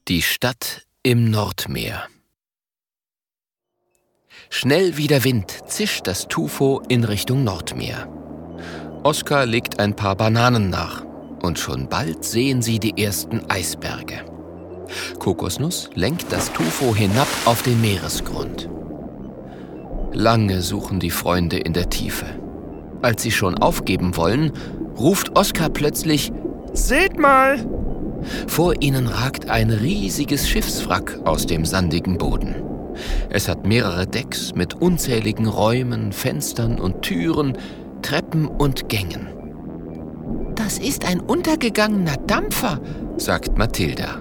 Die Stadt im Nordmeer. Schnell wie der Wind zischt das Tufo in Richtung Nordmeer. Oskar legt ein paar Bananen nach und schon bald sehen sie die ersten Eisberge. Kokosnuss lenkt das Tufo hinab auf den Meeresgrund. Lange suchen die Freunde in der Tiefe. Als sie schon aufgeben wollen, ruft Oskar plötzlich: »Seht mal!« Vor ihnen ragt ein riesiges Schiffswrack aus dem sandigen Boden. Es hat mehrere Decks mit unzähligen Räumen, Fenstern und Türen, Treppen und Gängen. »Das ist ein untergegangener Dampfer«, sagt Mathilda.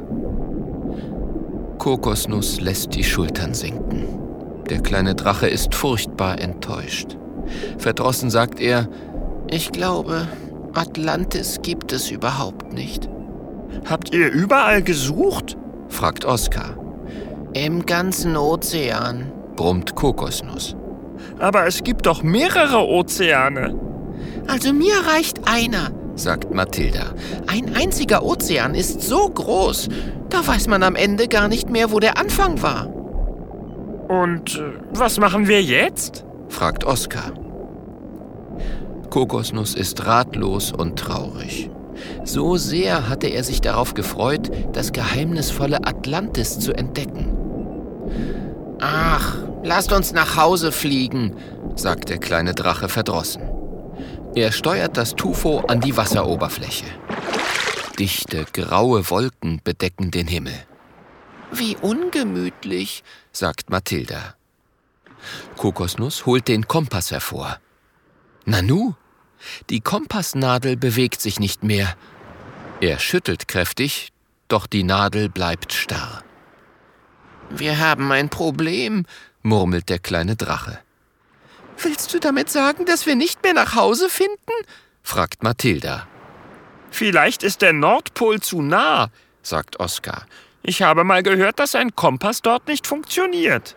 Kokosnuss lässt die Schultern sinken. Der kleine Drache ist furchtbar enttäuscht. Verdrossen sagt er: »Ich glaube, Atlantis gibt es überhaupt nicht.« »Habt ihr überall gesucht?« fragt Oskar. »Im ganzen Ozean«, brummt Kokosnuss. »Aber es gibt doch mehrere Ozeane.« »Also mir reicht einer«, sagt Mathilda. »Ein einziger Ozean ist so groß, da weiß man am Ende gar nicht mehr, wo der Anfang war.« »Und was machen wir jetzt?« fragt Oskar. Kokosnuss ist ratlos und traurig. So sehr hatte er sich darauf gefreut, das geheimnisvolle Atlantis zu entdecken. »Ach, lasst uns nach Hause fliegen«, sagt der kleine Drache verdrossen. Er steuert das Tufo an die Wasseroberfläche. Dichte, graue Wolken bedecken den Himmel. »Wie ungemütlich«, sagt Mathilda. Kokosnuss holt den Kompass hervor. Nanu, die Kompassnadel bewegt sich nicht mehr. Er schüttelt kräftig, doch die Nadel bleibt starr. »Wir haben ein Problem«, murmelt der kleine Drache. »Willst du damit sagen, dass wir nicht mehr nach Hause finden?« fragt Mathilda. »Vielleicht ist der Nordpol zu nah«, sagt Oskar. »Ich habe mal gehört, dass ein Kompass dort nicht funktioniert.«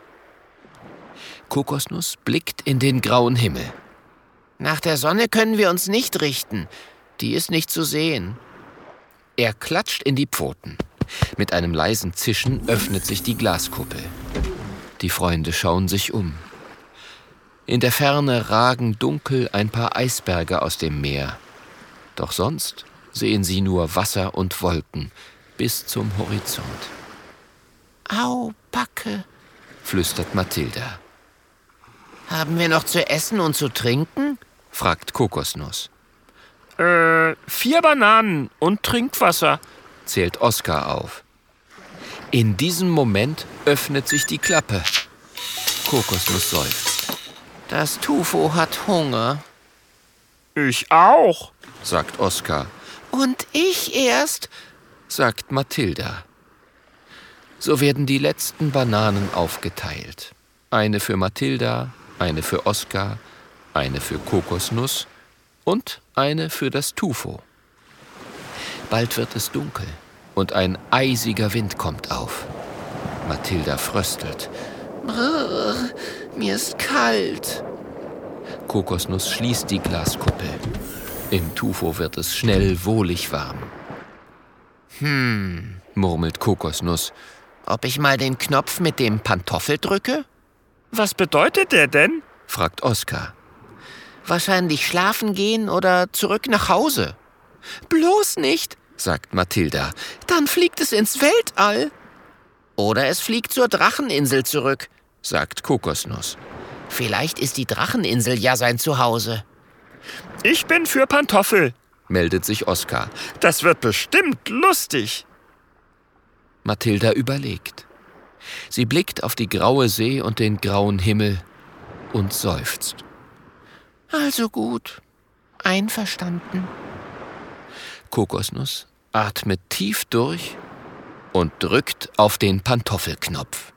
Kokosnuss blickt in den grauen Himmel. »Nach der Sonne können wir uns nicht richten. Die ist nicht zu sehen.« Er klatscht in die Pfoten. Mit einem leisen Zischen öffnet sich die Glaskuppel. Die Freunde schauen sich um. In der Ferne ragen dunkel ein paar Eisberge aus dem Meer. Doch sonst sehen sie nur Wasser und Wolken bis zum Horizont. »Au, Backe«, flüstert Mathilda. »Haben wir noch zu essen und zu trinken?« fragt Kokosnuss. 4 Bananen und Trinkwasser«, zählt Oskar auf. In diesem Moment öffnet sich die Klappe. Kokosnuss seufzt. »Das Tufo hat Hunger.« »Ich auch«, sagt Oskar. »Und ich erst«, sagt Mathilda. So werden die letzten Bananen aufgeteilt. Eine für Mathilda, eine für Oskar, eine für Kokosnuss und eine für das Tufo. Bald wird es dunkel und ein eisiger Wind kommt auf. Mathilda fröstelt. »Brrr, mir ist kalt.« Kokosnuss schließt die Glaskuppel. Im Tufo wird es schnell wohlig warm. Murmelt Kokosnuss. »Ob ich mal den Knopf mit dem Pantoffel drücke?« »Was bedeutet der denn?« fragt Oskar. »Wahrscheinlich schlafen gehen oder zurück nach Hause.« »Bloß nicht«, sagt Mathilda. »Dann fliegt es ins Weltall.« »Oder es fliegt zur Dracheninsel zurück«, sagt Kokosnuss. »Vielleicht ist die Dracheninsel ja sein Zuhause.« »Ich bin für Pantoffel«, meldet sich Oskar. »Das wird bestimmt lustig.« Mathilda überlegt. Sie blickt auf die graue See und den grauen Himmel und seufzt. »Also gut, einverstanden.« Kokosnuss atmet tief durch und drückt auf den Pantoffelknopf.